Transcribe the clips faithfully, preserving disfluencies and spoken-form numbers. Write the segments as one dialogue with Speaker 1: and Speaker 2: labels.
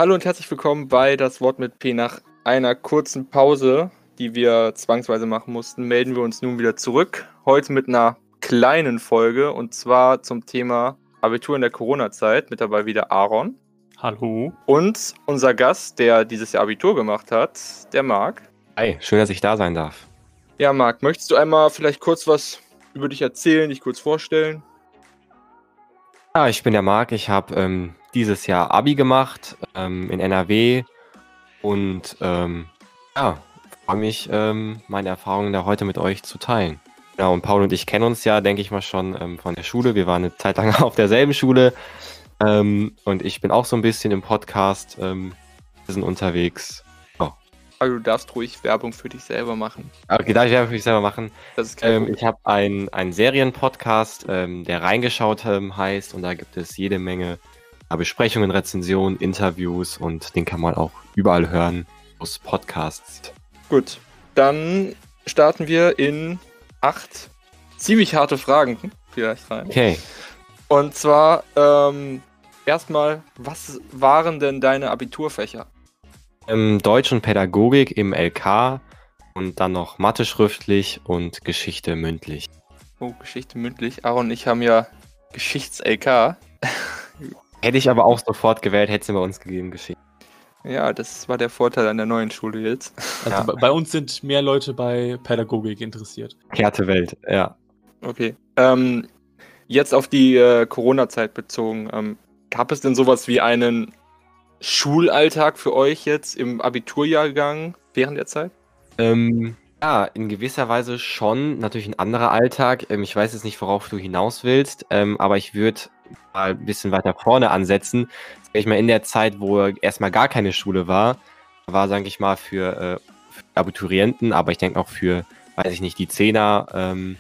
Speaker 1: Hallo und herzlich willkommen bei Das Wort mit P. Nach einer kurzen Pause, die wir zwangsweise machen mussten, melden wir uns nun wieder zurück. Heute mit einer kleinen Folge und zwar zum Thema Abitur in der Corona-Zeit. Mit dabei wieder Aaron.
Speaker 2: Hallo.
Speaker 1: Und unser Gast, der dieses Jahr Abitur gemacht hat, der Marc.
Speaker 3: Hi, schön, dass ich da sein darf.
Speaker 1: Ja, Marc, möchtest du einmal vielleicht kurz was über dich erzählen, dich kurz vorstellen?
Speaker 3: Ja, ich bin der Marc. Ich habe ähm, dieses Jahr Abi gemacht ähm, in N R W und ähm, ja, freue mich, ähm, meine Erfahrungen da heute mit euch zu teilen. Ja, und Paul und ich kennen uns ja, denke ich mal, schon ähm, von der Schule. Wir waren eine Zeit lang auf derselben Schule ähm, und ich bin auch so ein bisschen im Podcast ähm, wir sind unterwegs.
Speaker 1: Also du darfst ruhig Werbung für dich selber machen.
Speaker 3: Okay, darf ich Werbung für mich selber machen?
Speaker 1: Das ist kein
Speaker 3: Ähm,
Speaker 1: Problem.
Speaker 3: ich habe einen, einen Serienpodcast, ähm, der reingeschaut ähm, heißt, und da gibt es jede Menge ja, Besprechungen, Rezensionen, Interviews und den kann man auch überall hören, wo es Podcasts.
Speaker 1: Gut, dann starten wir in acht ziemlich harte Fragen vielleicht rein.
Speaker 3: Okay,
Speaker 1: Und zwar ähm, erstmal, was waren denn deine Abiturfächer?
Speaker 3: ähm, Deutsch und Pädagogik im L K und dann noch Mathe schriftlich und Geschichte mündlich.
Speaker 1: Oh, Geschichte mündlich. Aaron und ich haben ja Geschichts-L K.
Speaker 3: Hätte ich aber auch sofort gewählt, hätte es bei uns gegeben, Geschichte.
Speaker 1: Ja, das war der Vorteil an der neuen Schule jetzt.
Speaker 2: Also
Speaker 3: Ja.
Speaker 2: bei, bei uns sind mehr Leute bei Pädagogik interessiert.
Speaker 3: Kehrte Welt, ja.
Speaker 1: Okay. Ähm, jetzt auf die äh, Corona-Zeit bezogen. Ähm, gab es denn sowas wie einen Schulalltag für euch jetzt im Abiturjahrgang während der Zeit?
Speaker 3: Ähm, ja, in gewisser Weise schon. Natürlich ein anderer Alltag. Ähm, ich weiß jetzt nicht, worauf du hinaus willst, ähm, aber ich würde mal ein bisschen weiter vorne ansetzen. Sag ich mal, in der Zeit, wo erstmal gar keine Schule war, war, sage ich mal, für, äh, für Abiturienten, aber ich denke auch für, weiß ich nicht, die Zehner, ähm,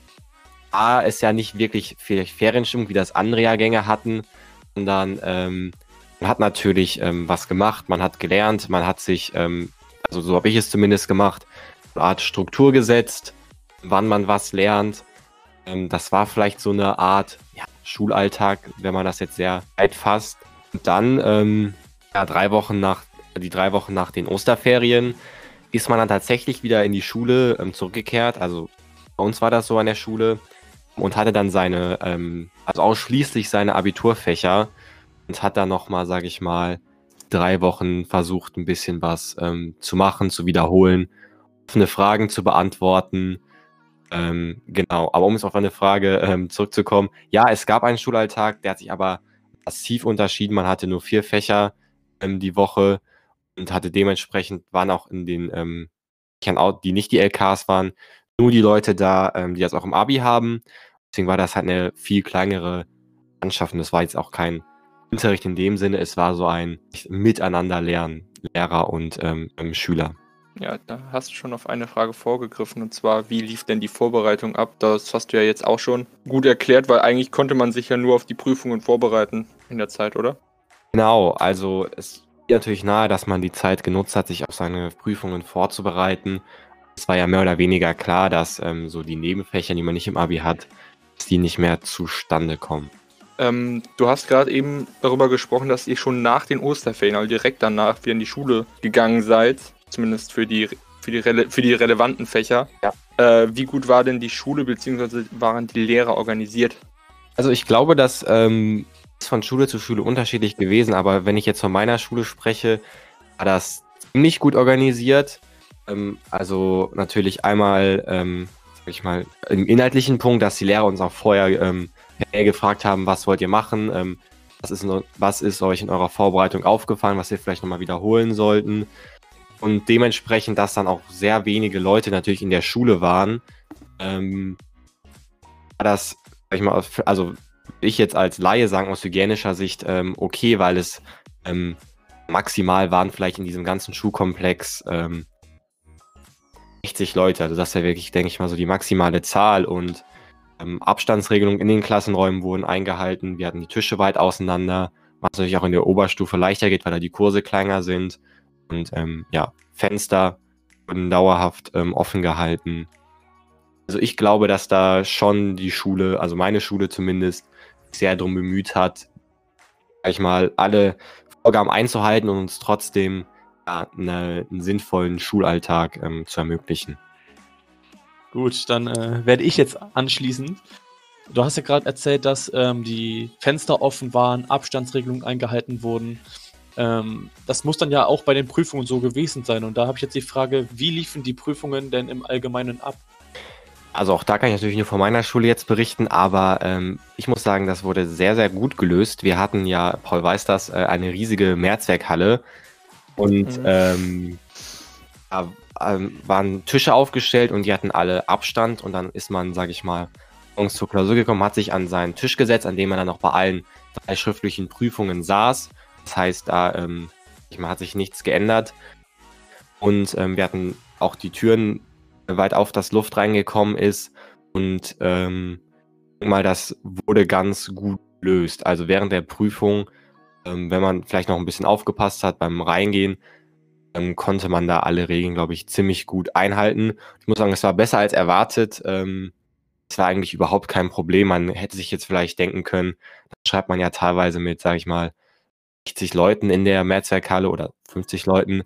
Speaker 3: war es ja nicht wirklich vielleicht Ferienstimmung, wie das andere Jahrgänge hatten, sondern ähm, man hat natürlich ähm, was gemacht, man hat gelernt, man hat sich, ähm, also so habe ich es zumindest gemacht, eine Art Struktur gesetzt, wann man was lernt. Ähm, das war vielleicht so eine Art ja, Schulalltag, wenn man das jetzt sehr weit fasst. Und dann, ähm, ja, drei Wochen nach, die drei Wochen nach den Osterferien, ist man dann tatsächlich wieder in die Schule ähm, zurückgekehrt. Also bei uns war das so an der Schule und hatte dann seine, ähm, also ausschließlich seine Abiturfächer und hat dann nochmal, sage ich mal, drei Wochen versucht, ein bisschen was ähm, zu machen, zu wiederholen, offene Fragen zu beantworten. Ähm, genau, aber um jetzt auf eine Frage ähm, zurückzukommen, ja, es gab einen Schulalltag, der hat sich aber massiv unterschieden. Man hatte nur vier Fächer ähm, die Woche und hatte dementsprechend, waren auch in den ähm, Fächern, auch, die nicht die L Ks waren, nur die Leute da, ähm, die das auch im Abi haben. Deswegen war das halt eine viel kleinere Mannschaft und das war jetzt auch kein Unterricht in dem Sinne, es war so ein Miteinander-Lernen, Lehrer und ähm, ähm, Schüler.
Speaker 1: Ja, da hast du schon auf eine Frage vorgegriffen, und zwar, wie lief denn die Vorbereitung ab? Das hast du ja jetzt auch schon gut erklärt, weil eigentlich konnte man sich ja nur auf die Prüfungen vorbereiten in der Zeit, oder?
Speaker 3: Genau, also es liegt natürlich nahe, dass man die Zeit genutzt hat, sich auf seine Prüfungen vorzubereiten. Es war ja mehr oder weniger klar, dass ähm, so die Nebenfächer, die man nicht im Abi hat, dass die nicht mehr zustande kommen.
Speaker 1: Ähm, du hast gerade eben darüber gesprochen, dass ihr schon nach den Osterferien, also direkt danach, wieder in die Schule gegangen seid. Zumindest für die, für die, rele für die relevanten Fächer.
Speaker 3: Ja.
Speaker 1: Äh, wie gut war denn die Schule, beziehungsweise waren die Lehrer organisiert?
Speaker 3: Also ich glaube, das ähm, ist von Schule zu Schule unterschiedlich gewesen, aber wenn ich jetzt von meiner Schule spreche, war das ziemlich gut organisiert. Ähm, also natürlich einmal, ähm, sag ich mal, im inhaltlichen Punkt, dass die Lehrer uns auch vorher ähm, gefragt haben, was wollt ihr machen, ähm, was, ist in, was ist euch in eurer Vorbereitung aufgefallen, was wir vielleicht nochmal wiederholen sollten. Und dementsprechend, dass dann auch sehr wenige Leute natürlich in der Schule waren, ähm, war das, sag ich mal, also ich jetzt als Laie sagen, aus hygienischer Sicht ähm, okay, weil es ähm, maximal waren vielleicht in diesem ganzen Schulkomplex ähm, sechzig Leute. Also das ist ja wirklich, denke ich mal, so die maximale Zahl und ähm, Abstandsregelungen in den Klassenräumen wurden eingehalten. Wir hatten die Tische weit auseinander, was natürlich auch in der Oberstufe leichter geht, weil da die Kurse kleiner sind. Und ähm, ja, Fenster wurden dauerhaft ähm, offen gehalten. Also ich glaube, dass da schon die Schule, also meine Schule zumindest, sehr darum bemüht hat, sag ich mal, alle Vorgaben einzuhalten und uns trotzdem ja, eine, einen sinnvollen Schulalltag ähm, zu ermöglichen.
Speaker 2: Gut, dann äh, werde ich jetzt anschließen. Du hast ja gerade erzählt, dass ähm, die Fenster offen waren, Abstandsregelungen eingehalten wurden. Ähm, das muss dann ja auch bei den Prüfungen so gewesen sein. Und da habe ich jetzt die Frage, wie liefen die Prüfungen denn im Allgemeinen ab?
Speaker 3: Also auch da kann ich natürlich nur von meiner Schule jetzt berichten, aber ähm, ich muss sagen, das wurde sehr, sehr gut gelöst. Wir hatten ja, Paul weiß das, äh, eine riesige Mehrzweckhalle und
Speaker 1: Mhm.
Speaker 3: ähm, da ähm, waren Tische aufgestellt und die hatten alle Abstand und dann ist man, sage ich mal, morgens zur Klausur gekommen, hat sich an seinen Tisch gesetzt, an dem man dann auch bei allen drei schriftlichen Prüfungen saß. Das heißt, da ähm, ich mal, hat sich nichts geändert und ähm, wir hatten auch die Türen weit auf, dass Luft reingekommen ist und ähm, mal das wurde ganz gut gelöst. Also während der Prüfung, ähm, wenn man vielleicht noch ein bisschen aufgepasst hat beim Reingehen, ähm, konnte man da alle Regeln, glaube ich, ziemlich gut einhalten. Ich muss sagen, es war besser als erwartet. Ähm, es war eigentlich überhaupt kein Problem. Man hätte sich jetzt vielleicht denken können, da schreibt man ja teilweise mit, sage ich mal, sechzig Leuten in der Mehrzweckhalle oder fünfzig Leuten.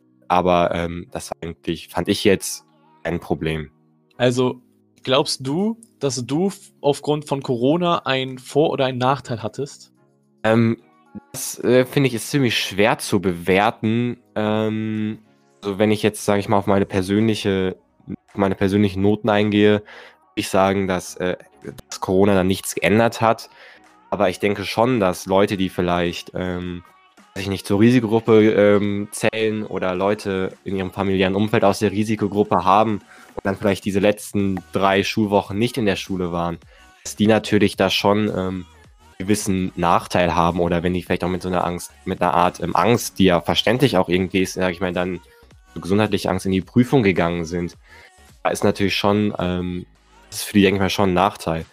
Speaker 3: Aber ähm, das war eigentlich, fand ich jetzt, ein Problem.
Speaker 2: Also, glaubst du, dass du f- aufgrund von Corona einen Vor- oder einen Nachteil hattest?
Speaker 3: Ähm, das äh, finde ich ist ziemlich schwer zu bewerten. Ähm, also wenn ich jetzt, sage ich mal, auf meine persönliche, meine persönlichen Noten eingehe, würde ich sagen, dass, äh, dass Corona da nichts geändert hat. Aber ich denke schon, dass Leute, die vielleicht, ähm, weiß ich nicht, zur Risikogruppe ähm, zählen oder Leute in ihrem familiären Umfeld aus der Risikogruppe haben und dann vielleicht diese letzten drei Schulwochen nicht in der Schule waren, dass die natürlich da schon ähm, gewissen Nachteil haben oder wenn die vielleicht auch mit so einer Angst, mit einer Art ähm, Angst, die ja verständlich auch irgendwie ist, sag ich mal, dann so gesundheitliche Angst in die Prüfung gegangen sind, da ist natürlich schon, ähm, das ist für die, denke ich mal, schon ein Nachteil.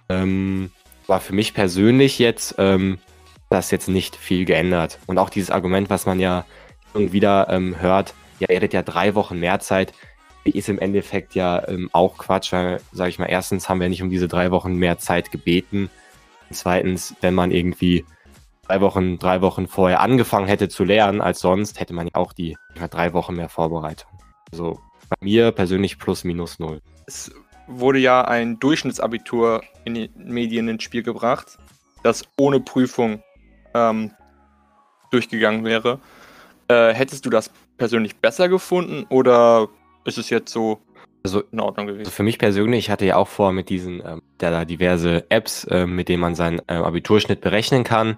Speaker 3: Ähm, war für mich persönlich jetzt, ähm, das jetzt nicht viel geändert. Und auch dieses Argument, was man ja irgendwie wieder ähm, hört, ja, ihr hättet ja drei Wochen mehr Zeit, ist im Endeffekt ja ähm, auch Quatsch, weil, sage ich mal, erstens haben wir nicht um diese drei Wochen mehr Zeit gebeten. Zweitens, wenn man irgendwie drei Wochen, drei Wochen vorher angefangen hätte zu lernen als sonst, hätte man ja auch die drei Wochen mehr Vorbereitung. Also bei mir persönlich plus minus null.
Speaker 1: Es wurde ja ein Durchschnittsabitur in den Medien ins Spiel gebracht, das ohne Prüfung ähm, durchgegangen wäre. Äh, hättest du das persönlich besser gefunden oder ist es jetzt so
Speaker 3: Also,
Speaker 1: in Ordnung
Speaker 3: also
Speaker 1: gewesen?
Speaker 3: für mich persönlich, ich hatte ja auch vor mit diesen, ähm, da, da diverse Apps, ähm, mit denen man seinen äh, Abiturschnitt berechnen kann.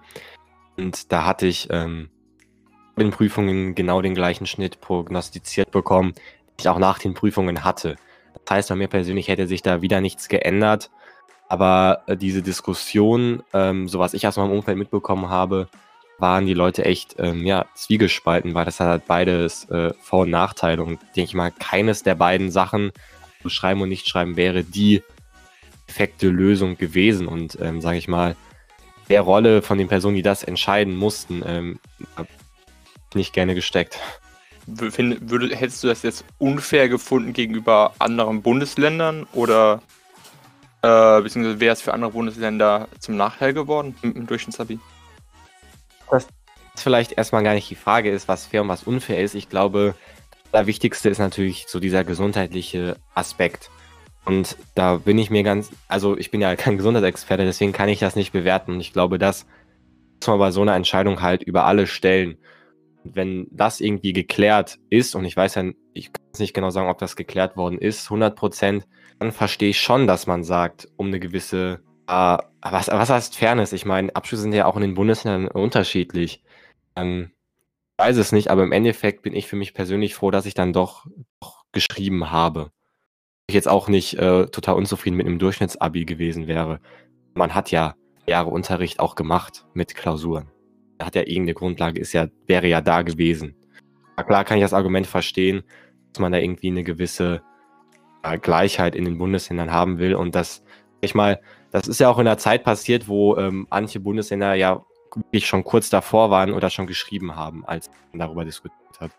Speaker 3: Und da hatte ich ähm, in den Prüfungen genau den gleichen Schnitt prognostiziert bekommen, den ich auch nach den Prüfungen hatte. Das heißt, bei mir persönlich hätte sich da wieder nichts geändert. Aber äh, diese Diskussion, ähm, so was ich aus meinem Umfeld mitbekommen habe, waren die Leute echt ähm, ja, zwiegespalten, weil das hat halt beides äh, Vor- und Nachteile. Und denke ich mal, keines der beiden Sachen, so schreiben und nicht schreiben, wäre die perfekte Lösung gewesen. Und ähm, sage ich mal, der Rolle von den Personen, die das entscheiden mussten, ähm, hab ich nicht gerne gesteckt.
Speaker 1: W- find- würde, hättest du das jetzt unfair gefunden gegenüber anderen Bundesländern oder äh, beziehungsweise wäre es für andere Bundesländer zum Nachteil geworden im, im Durchschnittsabi?
Speaker 3: Was vielleicht erstmal gar nicht die Frage ist, was fair und was unfair ist. Ich glaube, das Allerwichtigste ist natürlich so dieser gesundheitliche Aspekt. Und da bin ich mir ganz, also ich bin ja kein Gesundheitsexperte, deswegen kann ich das nicht bewerten. Und ich glaube, das muss man bei so einer Entscheidung halt über alle stellen. Und wenn das irgendwie geklärt ist, und ich weiß ja, ich kann jetzt nicht genau sagen, ob das geklärt worden ist, hundert Prozent, dann verstehe ich schon, dass man sagt, um eine gewisse, äh, was, was heißt Fairness? Ich meine, Abschlüsse sind ja auch in den Bundesländern unterschiedlich. Ähm, ich weiß es nicht, aber im Endeffekt bin ich für mich persönlich froh, dass ich dann doch, doch geschrieben habe. Ich jetzt auch nicht äh, total unzufrieden mit einem Durchschnittsabi gewesen wäre. Man hat ja Jahre Unterricht auch gemacht mit Klausuren. Da hat ja irgendeine Grundlage, ist ja, wäre ja da gewesen. Na klar kann ich das Argument verstehen, dass man da irgendwie eine gewisse äh, Gleichheit in den Bundesländern haben will. Und das, ich mal, das ist ja auch in der Zeit passiert, wo ähm, manche Bundesländer ja wirklich schon kurz davor waren oder schon geschrieben haben, als man darüber diskutiert hat.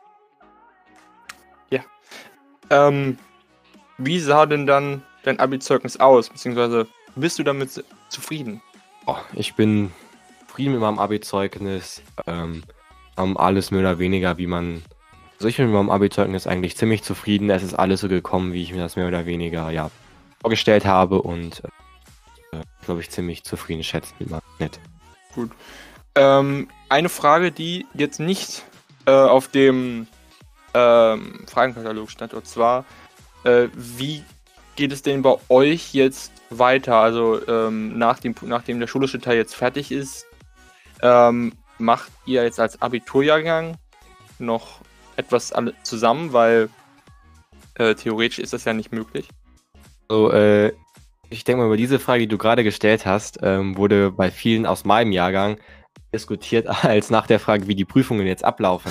Speaker 1: Ähm, wie sah denn dann dein Abi-Zeugnis aus, beziehungsweise bist du damit zufrieden?
Speaker 3: Oh, ich bin zufrieden mit meinem Abi-Zeugnis. Ähm, ähm, alles mehr oder weniger, wie man. Also ich bin mit meinem Abi-Zeugnis eigentlich ziemlich zufrieden. Es ist alles so gekommen, wie ich mir das mehr oder weniger ja, vorgestellt habe und äh, glaube ich ziemlich zufrieden schätzen. Nett.
Speaker 1: Gut. Ähm, eine Frage, die jetzt nicht äh, auf dem ähm, Fragenkatalog stand, und zwar, äh, wie geht es denn bei euch jetzt weiter? Also ähm, nach dem, nachdem der schulische Teil jetzt fertig ist, ähm, macht ihr jetzt als Abiturjahrgang noch etwas alle zusammen, weil äh, theoretisch ist das ja nicht möglich.
Speaker 3: So, äh, ich denke mal, über diese Frage, die du gerade gestellt hast, ähm, wurde bei vielen aus meinem Jahrgang diskutiert, als nach der Frage, wie die Prüfungen jetzt ablaufen.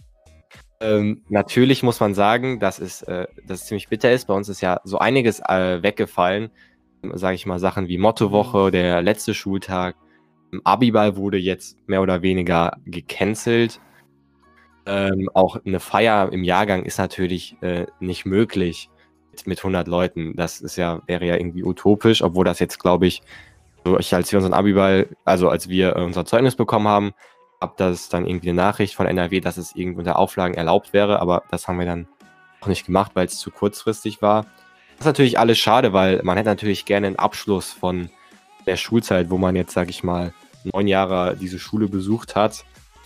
Speaker 3: Ähm, natürlich muss man sagen, dass es, äh, dass es ziemlich bitter ist. Bei uns ist ja so einiges äh, weggefallen. Sage ich mal, Sachen wie Mottowoche, der letzte Schultag. Abiball wurde jetzt mehr oder weniger gecancelt. Ähm, auch eine Feier im Jahrgang ist natürlich äh, nicht möglich mit, mit hundert Leuten. Das ist ja, wäre ja irgendwie utopisch, obwohl das jetzt, glaube ich, so ich, als wir unseren Abiball, also als wir äh, unser Zeugnis bekommen haben, gab das dann irgendwie eine Nachricht von N R W, dass es irgendwie unter Auflagen erlaubt wäre, aber das haben wir dann auch nicht gemacht, weil es zu kurzfristig war. Das ist natürlich alles schade, weil man hätte natürlich gerne einen Abschluss von der Schulzeit, wo man jetzt, sage ich mal, neun Jahre diese Schule besucht hat.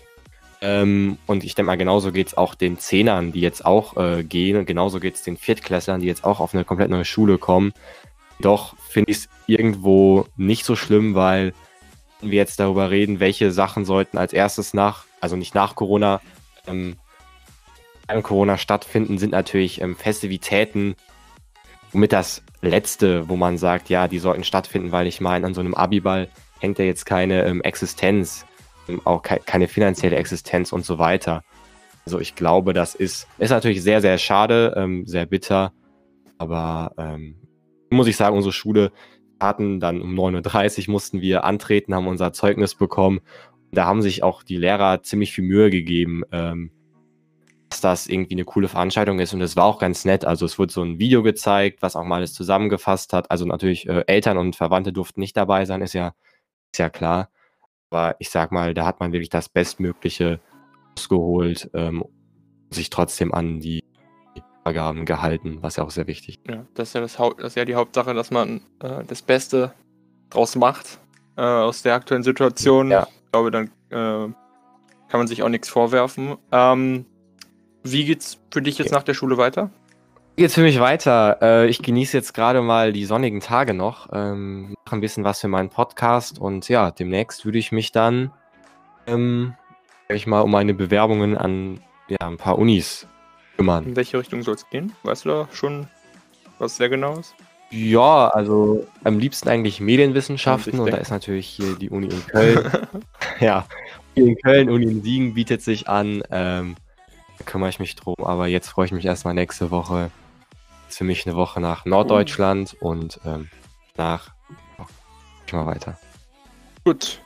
Speaker 3: Ähm, und ich denke mal, genauso geht es auch den Zehnern, die jetzt auch äh, gehen, und genauso geht es den Viertklässlern, die jetzt auch auf eine komplett neue Schule kommen. Doch finde ich es irgendwo nicht so schlimm, weil wenn wir jetzt darüber reden, welche Sachen sollten als erstes nach, also nicht nach Corona, ähm, während Corona stattfinden, sind natürlich ähm, Festivitäten, womit das Letzte, wo man sagt, ja, die sollten stattfinden, weil ich meine, an so einem Abiball hängt ja jetzt keine ähm, Existenz, ähm, auch ke keine finanzielle Existenz und so weiter. Also ich glaube, das ist, ist natürlich sehr, sehr schade, ähm, sehr bitter, aber ähm, muss ich sagen, unsere Schule hatten dann um neun Uhr dreißig mussten wir antreten, haben unser Zeugnis bekommen. Und da haben sich auch die Lehrer ziemlich viel Mühe gegeben, ähm, dass das irgendwie eine coole Veranstaltung ist. Und es war auch ganz nett. Also es wurde so ein Video gezeigt, was auch mal alles zusammengefasst hat. Also natürlich äh, Eltern und Verwandte durften nicht dabei sein, ist ja, ist ja klar. Aber ich sag mal, da hat man wirklich das Bestmögliche rausgeholt, ähm, sich trotzdem an die Vergaben gehalten, was ja auch sehr wichtig ist.
Speaker 1: Ja, das ist ja, das Haupt, das ist ja die Hauptsache, dass man äh, das Beste draus macht äh, aus der aktuellen Situation.
Speaker 3: Ja.
Speaker 1: Ich glaube, dann äh, kann man sich auch nichts vorwerfen. Ähm, wie geht's für dich jetzt
Speaker 3: Okay.
Speaker 1: nach der Schule weiter?
Speaker 3: Wie geht's für mich weiter? Äh, ich genieße jetzt gerade mal die sonnigen Tage noch, ähm, mache ein bisschen was für meinen Podcast und ja, demnächst würde ich mich dann, ähm, sag ich mal, um meine Bewerbungen an ja, ein paar Unis kümmern.
Speaker 1: In welche Richtung soll es gehen? Weißt du da schon was sehr Genaues?
Speaker 3: Ja, also am liebsten eigentlich Medienwissenschaften
Speaker 1: Ich
Speaker 3: und da
Speaker 1: denke.
Speaker 3: ist natürlich hier die Uni in Köln. Ja, Uni in Köln, Uni in Siegen bietet sich an. Ähm, da kümmere ich mich drum, aber jetzt freue ich mich erstmal nächste Woche. Ist für mich eine Woche nach Norddeutschland und ähm, nach oh, ich mal weiter.
Speaker 1: Gut.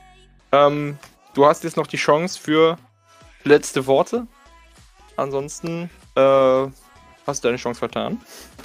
Speaker 1: Ähm, du hast jetzt noch die Chance für letzte Worte. Ansonsten äh, hast du deine Chance vertan.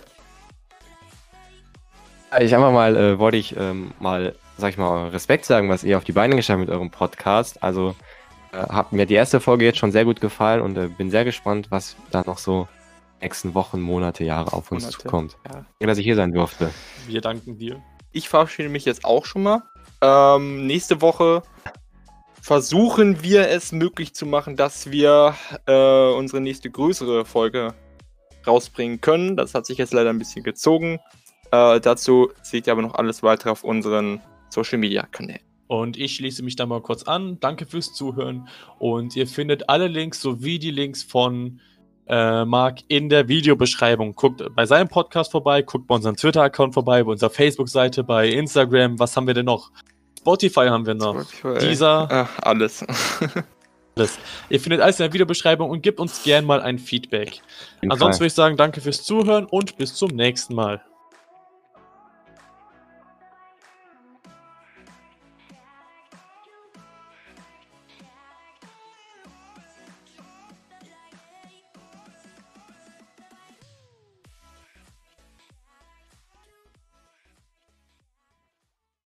Speaker 3: Ich einfach mal, äh, wollte ich ähm, mal, sag ich mal, Respekt sagen, was ihr auf die Beine gestellt habt mit eurem Podcast. Also äh, hat mir die erste Folge jetzt schon sehr gut gefallen und äh, bin sehr gespannt, was da noch so nächsten Wochen, Monate, Jahre auf uns
Speaker 1: Monate.
Speaker 3: zukommt.
Speaker 1: Ja.
Speaker 3: Danke, dass ich hier sein durfte.
Speaker 2: Wir danken dir.
Speaker 1: Ich verabschiede mich jetzt auch schon mal. Ähm, nächste Woche versuchen wir es möglich zu machen, dass wir äh, unsere nächste größere Folge rausbringen können. Das hat sich jetzt leider ein bisschen gezogen. Äh, dazu seht ihr aber noch alles weitere auf unseren Social Media Kanälen.
Speaker 2: Und ich schließe mich da mal kurz an. Danke fürs Zuhören. Und ihr findet alle Links sowie die Links von äh, Marc in der Videobeschreibung. Guckt bei seinem Podcast vorbei, guckt bei unserem Twitter-Account vorbei, bei unserer Facebook-Seite, bei Instagram. Was haben wir denn noch? Spotify haben wir noch.
Speaker 1: Spotify.
Speaker 2: Dieser.
Speaker 1: Äh, alles.
Speaker 2: Alles. Ihr findet alles in der Videobeschreibung und gebt uns gern mal ein Feedback.
Speaker 3: jeden
Speaker 2: Ansonsten
Speaker 3: Fall.
Speaker 2: würde ich sagen, danke fürs Zuhören und bis zum nächsten Mal.